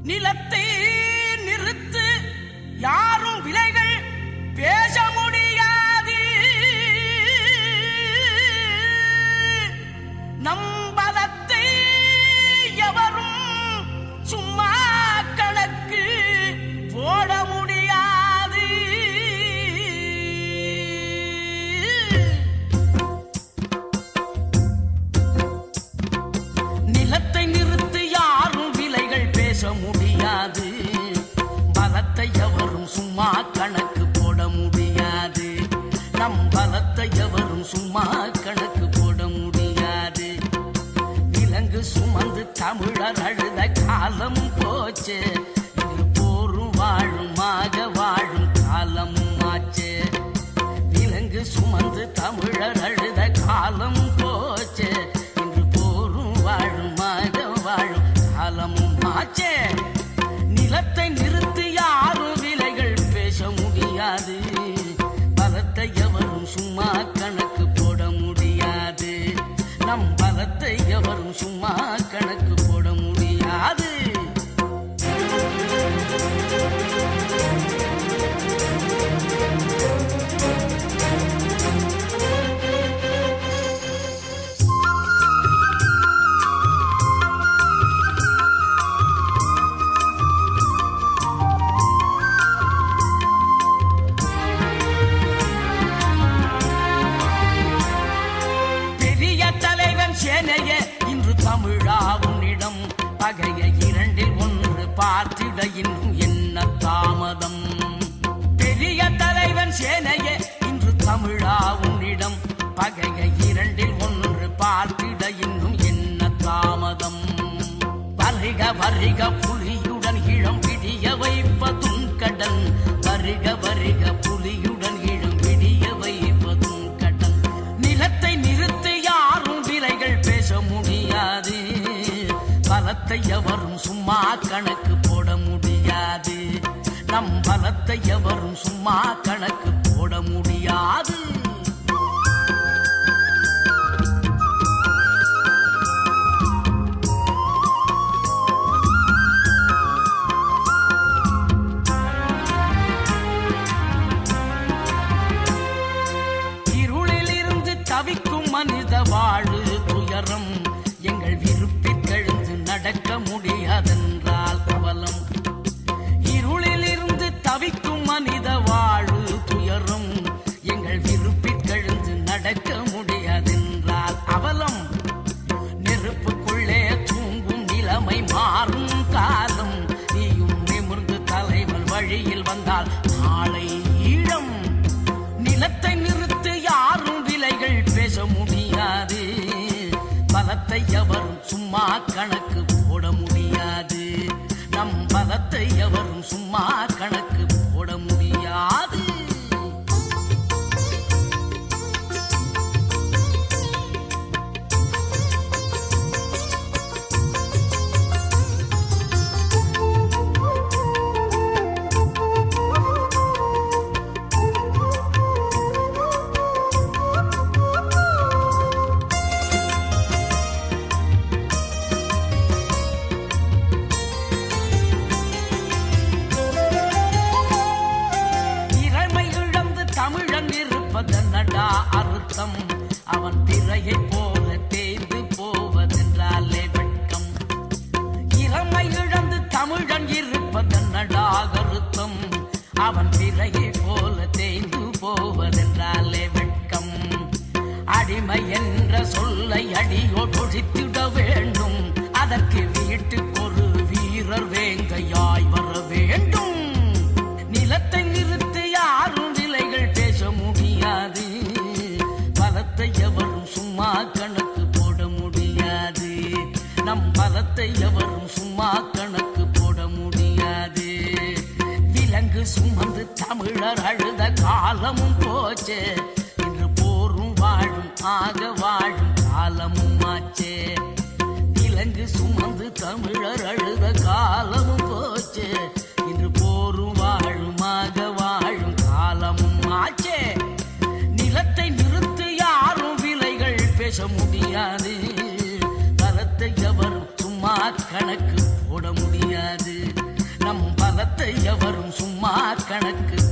நிலத்தை நிறுத்து யாரும் விலைகள் பேச முடியாது. நம்பலத்தை எவரும் சும்மா கணக்கு போட முடியாது. நிலத்தை நிறுத்து யாரும் விலைகள் பேச முடியாது. பலத்தை எவரும் சும்மா கணக்கு போட முடியாது. நம் பலத்தை எவரும் சும்மா கணக்கு போட முடியாது. விலங்கு சுமந்து தமிழர் அழுத காலம் போச்சு. இன்று போரும் வாழுமாக வாழும் காலமும் ஆச்சு. விலங்கு சுமந்து தமிழர் அழுத காலம் போச்சு. இன்று போரும் வாழுமாக வாழும் காலமும் ஆச்சு. நிலத்தை நிறுத்தி யாரும் விலைகள் பேச முடியாது. பலத்தை எவரும் சும்மா கணக்கு போட முடியாது. நம் பலத்தை எவரும் சும்மா கணக்கு போட முடியாது. சேனைய இன்று தமிழா உன்னிடம் பகைய இரண்டில் ஒன்று பார்த்திட இன்னும் என்ன தாமதம். பெரிய தலைவன் சேனைய இன்று தமிழா உன்னிடம் பகைய இரண்டில் ஒன்று பார்த்திட இன்னும் என்ன தாமதம். வருக வருக புலியுடன் இளம் விடிய வைப்பதும் கடன். வருக வருக புலியுடன் இளம் விடிய வைப்பதும் கடன். நிலத்தை நிறுத்தி யாரும் விலைகள் பேச முடியாது. பலத்தை எவரும் சும்மா கணக்கு போட முடியாது. நம் பலத்தை எவரும் சும்மா கணக்கு போட முடியாது. இருளில் இருந்து தவிக்கும் மனித வாழு துயரம் எங்கள் விருப்பிற்கெழுந்து நடக்க முடியாதென்றால் கவலம். இருளில் இருந்து தவிக்கும் மனித வாழு துயரம் எங்கள் விருப்பிற்கெழுந்து நடக்க முடியாதென்றால் அவலம். நெருப்புக்குள்ளே தூங்கும் நிலைமை மாறும் காலம். நீயும் நிமிர்ந்து தலைவன் வழியில் வந்தால் நாளை ஈழம். நிலத்தை நிறுத்து யாரும் விலைகள் பேச முடியாது. பலத்தை எவரும் சும்மா கணக்கு போட முடியாது. நம் பலத்தை எவரும் சும்மா கணக்கு போட முடியாது. அர்த்தம் அவன் பிறையை போல தேய்ந்து போவதென்றாலே வெட்கம். இளமை இழந்து தமிழன் இருப்பதென்னடாக அர்த்தம். அவன் பிறையை போல தேய்ந்து போவதென்றாலே வெட்கம். அடிமை என்ற சொல்லை அடியோடொழித்திட வேண்டும். அதற்கு வீட்டுக்கு ஒரு வீரர் வேங்கையாய் வர வேண்டும். நிலத்தை நிறுத்தி யாரும் விலைகள் பேச முடியாது. பலத்தை எவரும் சும்மா கணக்கு போட முடியாது. நம் பலத்தை எவரும் சும்மா கணக்கு போட முடியாது. விலங்கு சுமந்து தமிழர் அழுத காலமும் போச்சே. இன்று போரும் வாழும் ஆக வாழும் காலமும் ஆச்சே. விலங்கு சுமந்து தமிழர் அழுத காலமும் போச்சே. இன்று போரும் வாழுமாக வாழும் காலமும் ஆச்சே. நிலத்தை நிறுத்தி யாரும் விலைகள் பேச முடியாது. பலத்தை எவரும் சும்மா கணக்கு போட முடியாது. நம் பலத்தை எவரும் சும்மா கணக்கு